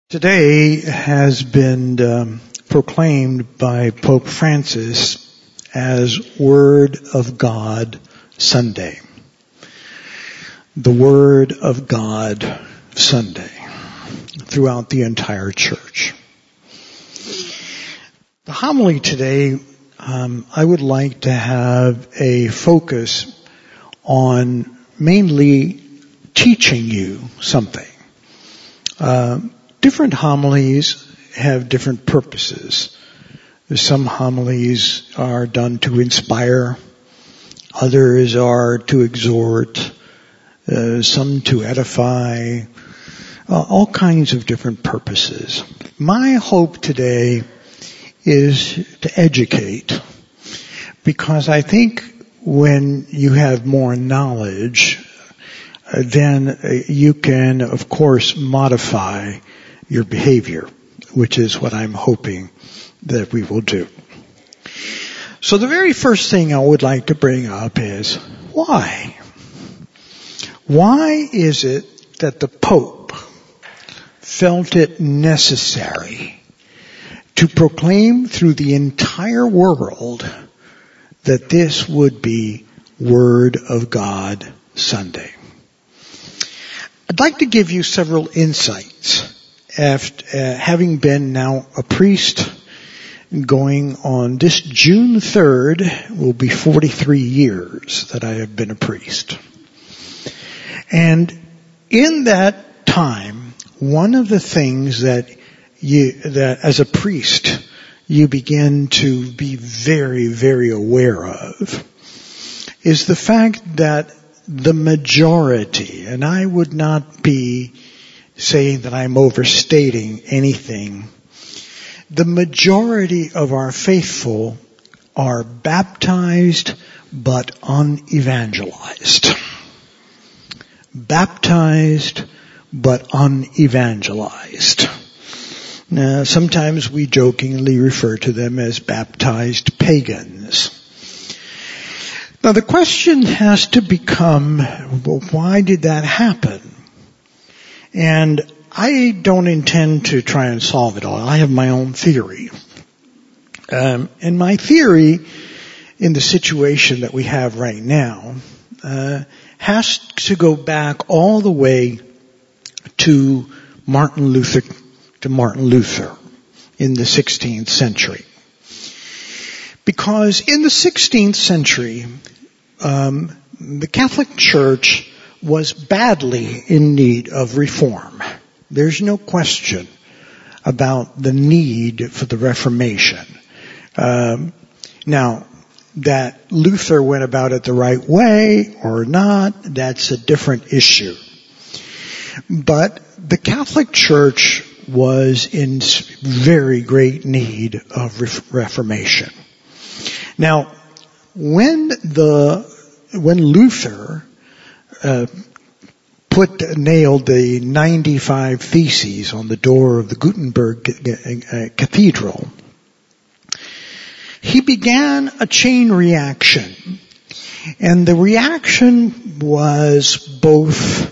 Today has been proclaimed by Pope Francis as Word of God Sunday. The Word of God Sunday throughout the entire church. The homily today, I would like to have a focus on mainly teaching you something. Different homilies have different purposes. Some homilies are done to inspire, others are to exhort, some to edify, all kinds of different purposes. My hope today is to educate, because I think when you have more knowledge, then you can, of course, modify your behavior, which is what I'm hoping that we will do. So the very first thing I would like to bring up is why? Why is it that the Pope felt it necessary to proclaim through the entire world that this would be Word of God Sunday? I'd like to give you several insights after having been now a priest going on this June 3rd will be 43 years that I have been a priest. And in that time, one of the things that as a priest you begin to be very, very aware of is the fact that the majority, and I would not be saying that I'm overstating anything, the majority of our faithful are baptized but unevangelized. Baptized but unevangelized. Now, sometimes we jokingly refer to them as baptized pagans. Now the question has to become, well, why did that happen? And I don't intend to try and solve it all. I have my own theory. And my theory in the situation that we have right now has to go back all the way to Martin Luther in the 16th century. Because in the 16th century, the Catholic Church was badly in need of reform. There's no question about the need for the Reformation. Now, that Luther went about it the right way or not, that's a different issue. But the Catholic Church was in very great need of reformation. Now, when Luther nailed the 95 Theses on the door of the Gutenberg Cathedral, he began a chain reaction. And the reaction was both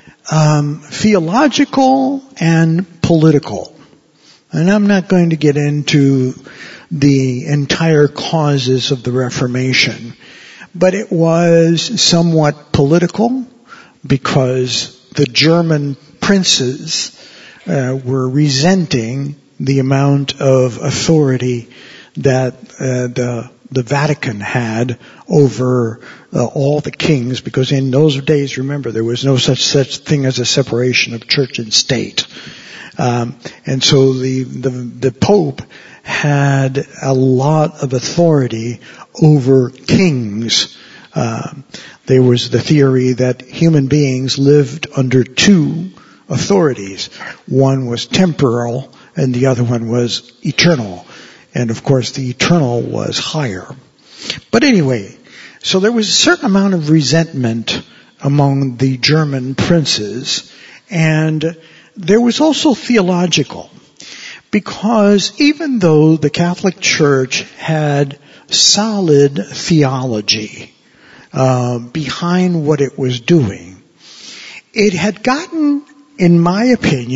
theological and political. And I'm not going to get into the entire causes of the Reformation, but it was somewhat political because the German princes were resenting the amount of authority that the Vatican had over all the kings, because in those days, remember, there was no such thing as a separation of church and state. And so the Pope had a lot of authority over kings. There was the theory that human beings lived under two authorities. One was temporal and the other one was eternal. And of course the eternal was higher. But anyway, so there was a certain amount of resentment among the German princes, and there was also theological. Because even though the Catholic Church had solid theology behind what it was doing, it had gotten, in my opinion,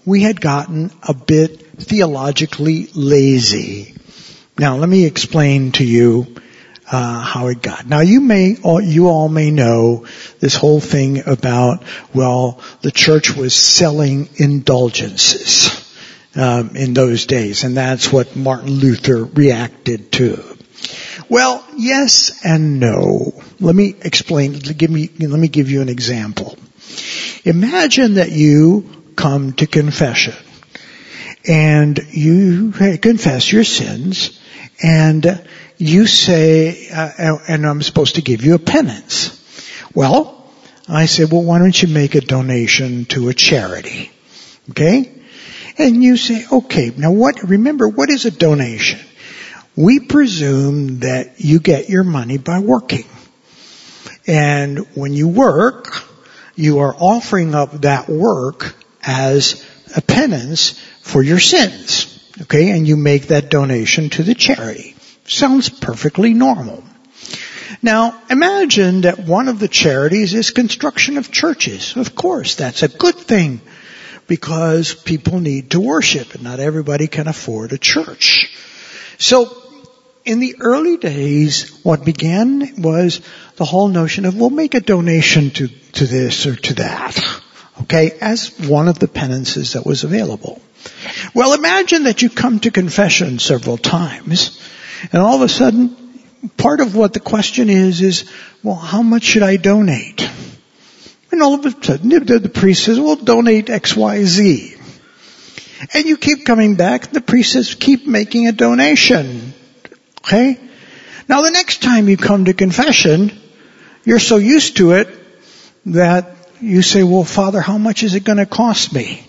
we had gotten a bit theologically lazy. Now, let me explain to you how it got. Now, you all may know this whole thing about, well, the church was selling indulgences in those days, and that's what Martin Luther reacted to. Well, yes and no. Let me explain. Let me give you an example. Imagine that you come to confession, and you confess your sins, and you say, and I'm supposed to give you a penance. Well, I say, well, why don't you make a donation to a charity? Okay? And you say, okay, now remember, what is a donation? We presume that you get your money by working. And when you work, you are offering up that work as a penance for your sins. Okay? And you make that donation to the charity. Sounds perfectly normal. Now, imagine that one of the charities is construction of churches. Of course, that's a good thing because people need to worship and not everybody can afford a church. So, in the early days, what began was the whole notion of, we'll make a donation to this or to that. Okay, as one of the penances that was available. Well, imagine that you come to confession several times, and all of a sudden, part of what the question is, well, how much should I donate? And all of a sudden, the priest says, well, donate X, Y, Z. And you keep coming back, the priest says, keep making a donation. Okay? Now the next time you come to confession, you're so used to it that you say, well, Father, how much is it going to cost me?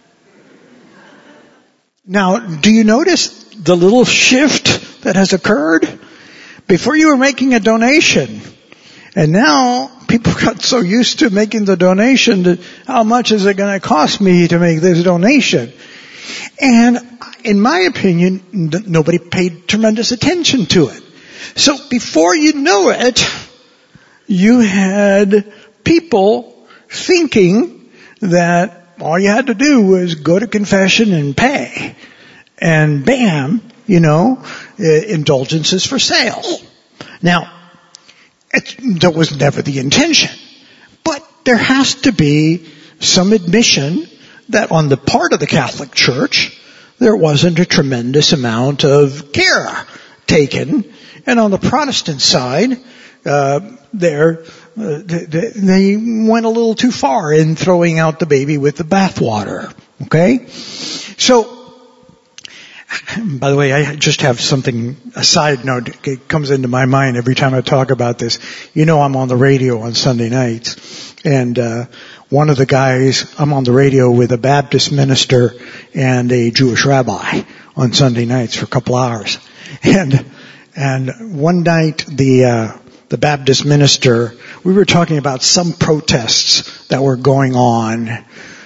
Now, do you notice the little shift that has occurred? Before you were making a donation, and now people got so used to making the donation that how much is it going to cost me to make this donation? And in my opinion, nobody paid tremendous attention to it. So before you know it, you had people thinking that all you had to do was go to confession and pay. And bam, indulgences for sale. Now, that was never the intention. But there has to be some admission that on the part of the Catholic Church, there wasn't a tremendous amount of care taken. And on the Protestant side, they went a little too far in throwing out the baby with the bathwater. Okay? So, by the way, I just have a side note. It comes into my mind every time I talk about this. I'm on the radio on Sunday nights. And one of the guys, I'm on the radio with a Baptist minister and a Jewish rabbi on Sunday nights for a couple hours. And one night, the Baptist minister, we were talking about some protests that were going on.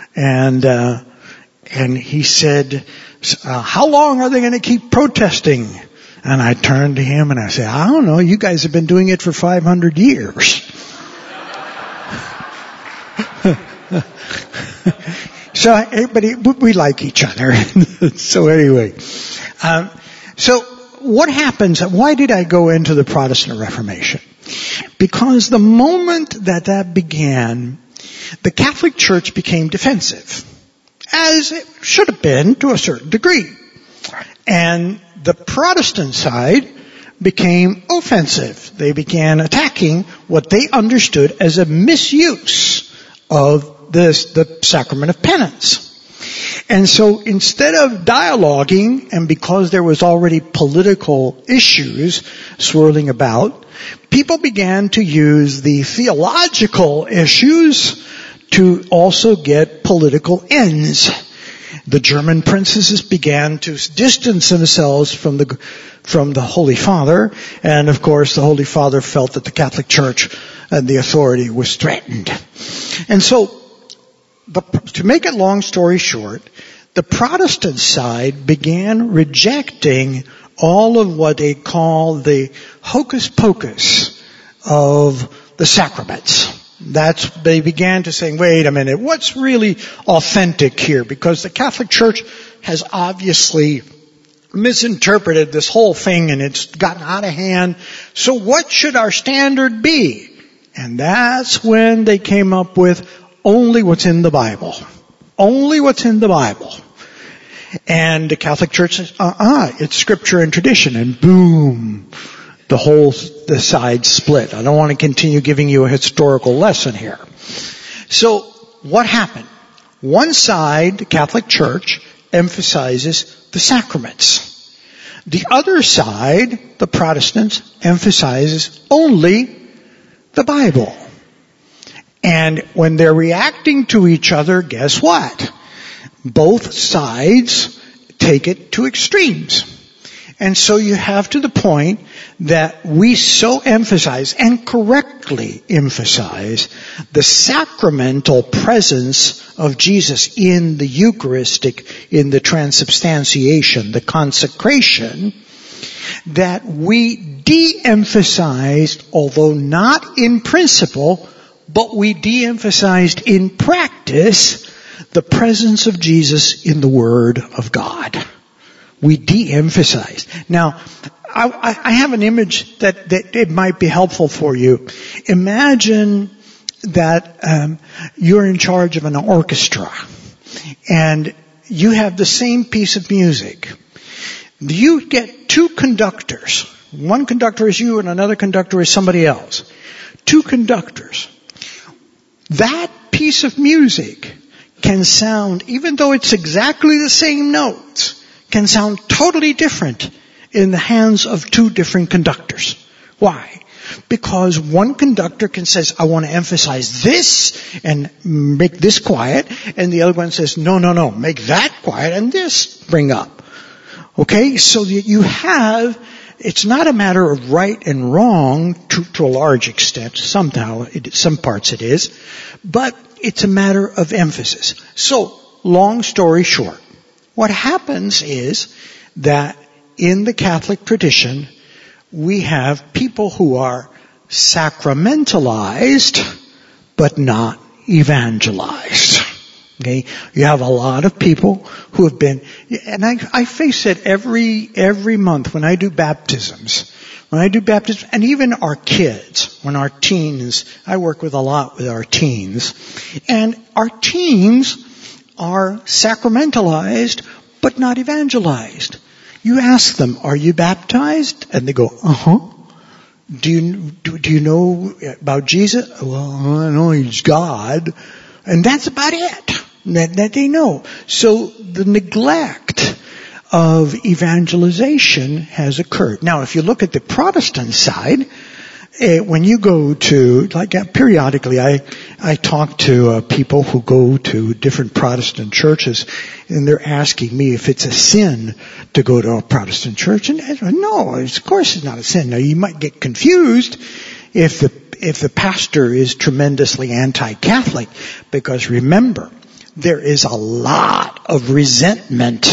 And he said, how long are they going to keep protesting? And I turned to him and I said, I don't know, you guys have been doing it for 500 years. So, but we like each other. So anyway, so what happens, why did I go into the Protestant Reformation? Because the moment that began, the Catholic Church became defensive. As it should have been to a certain degree. And the Protestant side became offensive. They began attacking what they understood as a misuse of the sacrament of penance. And so instead of dialoguing, and because there was already political issues swirling about, people began to use the theological issues to also get political ends. The German princesses began to distance themselves from the Holy Father, and of course the Holy Father felt that the Catholic Church and the authority was threatened. And so, to make it long story short, the Protestant side began rejecting all of what they call the hocus pocus of the sacraments. They began to say, wait a minute, what's really authentic here? Because the Catholic Church has obviously misinterpreted this whole thing and it's gotten out of hand. So what should our standard be? And that's when they came up with only what's in the Bible. Only what's in the Bible. And the Catholic Church says, it's scripture and tradition. And boom, the side split. I don't want to continue giving you a historical lesson here. So what happened? One side, the Catholic Church, emphasizes the sacraments. The other side, the Protestants, emphasizes only the Bible. And when they're reacting to each other, guess what? Both sides take it to extremes. And so you have to the point that we so emphasize, and correctly emphasize, the sacramental presence of Jesus in the Eucharistic, in the transubstantiation, the consecration, that we de-emphasized, although not in principle, but we de-emphasized in practice, the presence of Jesus in the Word of God. We de-emphasized. Now, I have an image that it might be helpful for you. Imagine that you're in charge of an orchestra, and you have the same piece of music. You get two conductors. One conductor is you and another conductor is somebody else. Two conductors. That piece of music can sound, even though it's exactly the same notes, can sound totally different in the hands of two different conductors. Why? Because one conductor can say, I want to emphasize this and make this quiet, and the other one says, no, make that quiet and this bring up. Okay, so that you have, it's not a matter of right and wrong to a large extent. Somehow, some parts it is, but it's a matter of emphasis. So, long story short, what happens is that in the Catholic tradition, we have people who are sacramentalized, but not evangelized. Okay, you have a lot of people who have been, and I face it every month when I do baptisms. And even our kids, when our teens, I work with a lot with our teens, and our teens are sacramentalized, but not evangelized. You ask them, are you baptized? And they go, Do you know about Jesus? Well, I know He's God. And that's about it that they know. So the neglect of evangelization has occurred. Now, if you look at the Protestant side, when you go to, periodically I talk to people who go to different Protestant churches, and they're asking me if it's a sin to go to a Protestant church. And I go, no, of course it's not a sin. Now, you might get confused if the pastor is tremendously anti-Catholic, because remember, there is a lot of resentment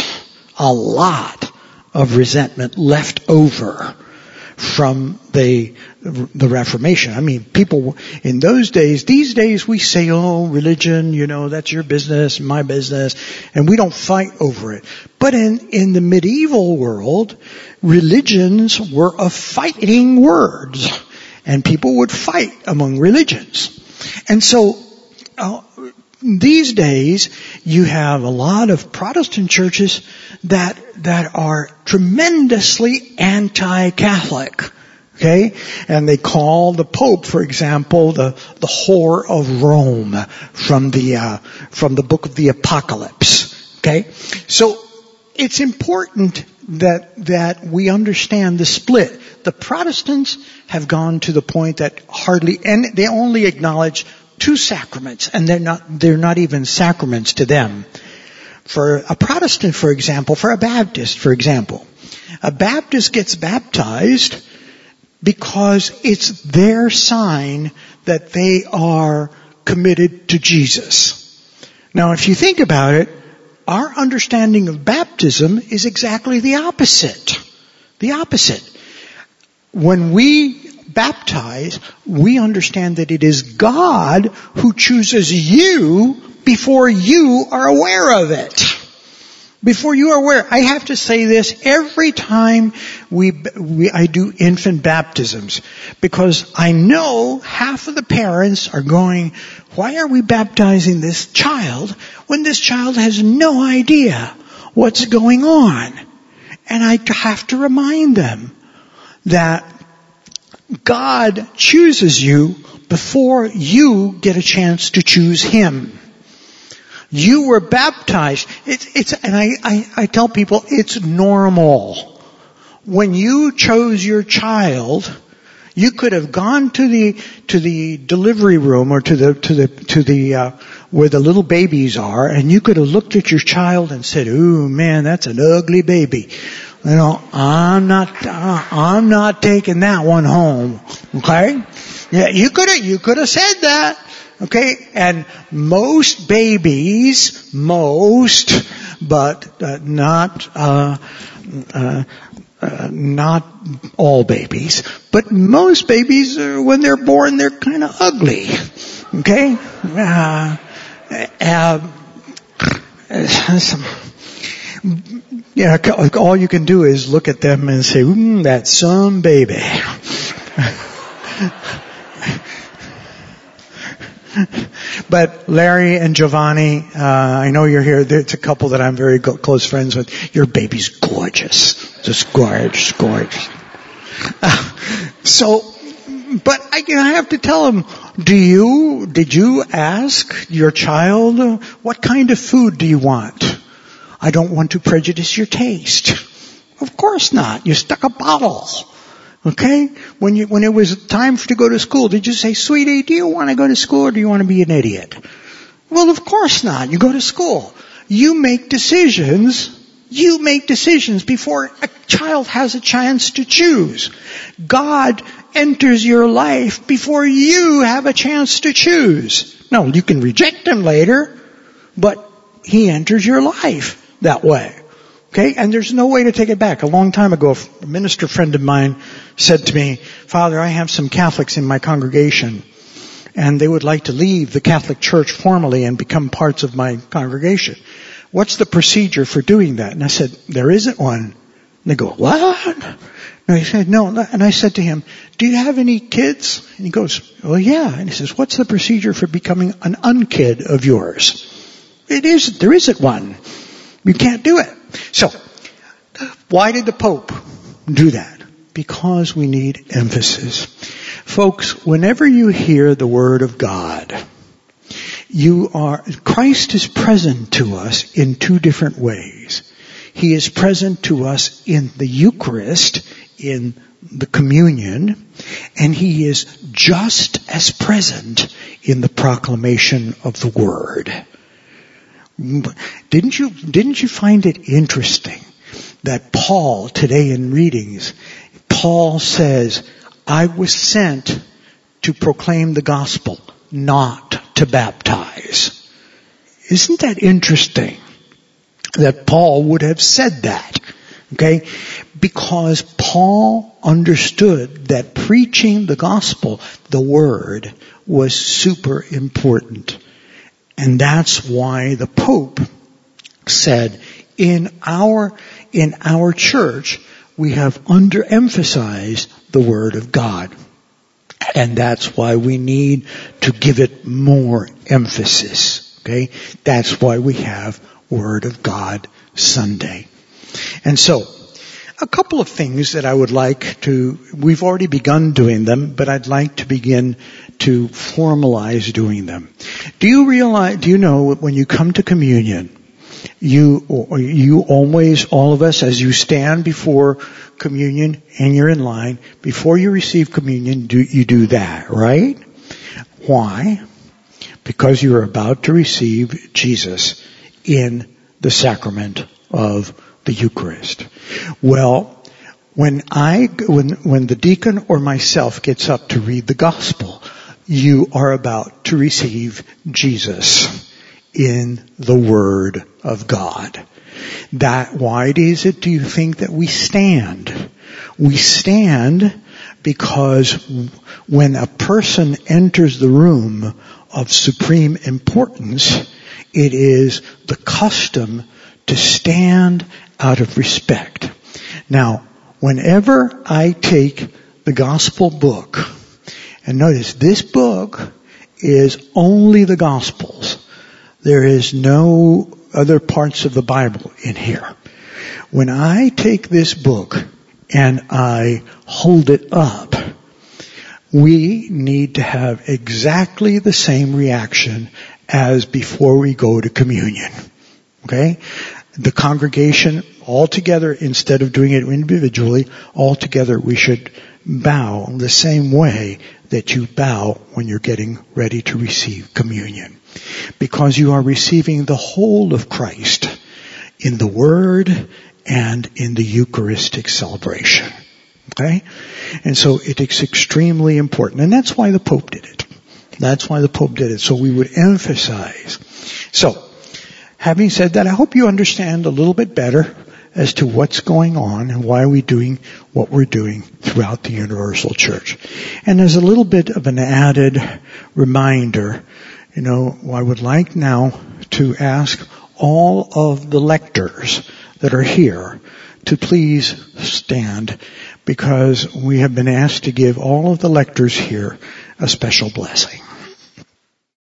left over from the Reformation. I mean, people in these days we say, religion, that's your business, my business, and we don't fight over it. But in the medieval world, religions were a fighting words, and people would fight among religions. And so, these days, you have a lot of Protestant churches that are tremendously anti-Catholic. Okay? And they call the Pope, for example, the whore of Rome from the book of the Apocalypse. Okay? So, it's important that we understand the split. The Protestants have gone to the point that and they only acknowledge two sacraments, and they're not even sacraments to them. For a Protestant, for example, for a Baptist, for example, a Baptist gets baptized because it's their sign that they are committed to Jesus. Now, if you think about it, our understanding of baptism is exactly the opposite. The opposite. When we baptize, we understand that it is God who chooses you before you are aware of it. Before you are aware. I have to say this every time I do infant baptisms, because I know half of the parents are going, why are we baptizing this child when this child has no idea what's going on? And I have to remind them that God chooses you before you get a chance to choose Him. You were baptized. And I tell people it's normal. When you chose your child, you could have gone to the delivery room or to the where the little babies are, and you could have looked at your child and said, "Ooh, man, that's an ugly baby. You know, I'm not taking that one home." Okay? Yeah, you could have said that. Okay? And most babies, but not all babies, but most babies, when they're born, they're kind of ugly. Okay? All you can do is look at them and say, that's some baby. But Larry and Giovanni, I know you're here. It's a couple that I'm very close friends with. Your baby's gorgeous. Just gorgeous. But I have to tell them, did you ask your child, what kind of food do you want? I don't want to prejudice your taste. Of course not. You stuck a bottle. Okay? When it was time to go to school, did you say, sweetie, do you want to go to school or do you want to be an idiot? Well, of course not. You go to school. You make decisions before a child has a chance to choose. God enters your life before you have a chance to choose. No, you can reject Him later, but He enters your life that way. Okay? And there's no way to take it back. A long time ago, a minister friend of mine said to me, Father, I have some Catholics in my congregation, and they would like to leave the Catholic Church formally and become parts of my congregation. What's the procedure for doing that? And I said, there isn't one. And they go, what? No, he said, no. And I said to him, do you have any kids? And he goes, well, yeah. And he says, what's the procedure for becoming an unkid of yours? There isn't one. You can't do it. So, why did the Pope do that? Because we need emphasis. Folks, whenever you hear the Word of God, Christ is present to us in two different ways. He is present to us in the Eucharist, in the communion, and He is just as present in the proclamation of the Word. Didn't you find it interesting that Paul, today in readings, Paul says, I was sent to proclaim the gospel, not to baptize. Isn't that interesting that Paul would have said that? Okay? Because Paul understood that preaching the gospel, the word, was super important. And that's why the Pope said, in our church, we have underemphasized the Word of God. And that's why we need to give it more emphasis. Okay? That's why we have Word of God Sunday. And so, a couple of things that I would like we've already begun doing them, but I'd like to begin to formalize doing them. Do you know when you come to communion, you always, all of us, as you stand before communion and you're in line, before you receive communion, you do that, right? Why? Because you're about to receive Jesus in the sacrament of the Eucharist. Well, when the deacon or myself gets up to read the gospel, you are about to receive Jesus in the Word of God. Why is it, do you think, that we stand? We stand because when a person enters the room of supreme importance, it is the custom to stand out of respect. Now, whenever I take the gospel book, and notice this book is only the Gospels. There is no other parts of the Bible in here. When I take this book and I hold it up, we need to have exactly the same reaction as before we go to communion. Okay? The congregation all together, instead of doing it individually, all together we should bow the same way that you bow when you're getting ready to receive communion. Because you are receiving the whole of Christ in the Word and in the Eucharistic celebration. Okay? And so it is extremely important. And that's why the Pope did it. That's why the Pope did it. So we would emphasize. So, having said that, I hope you understand a little bit better as to what's going on and why we're doing what we're doing throughout the Universal Church. And as a little bit of an added reminder, I would like now to ask all of the lectors that are here to please stand, because we have been asked to give all of the lectors here a special blessing.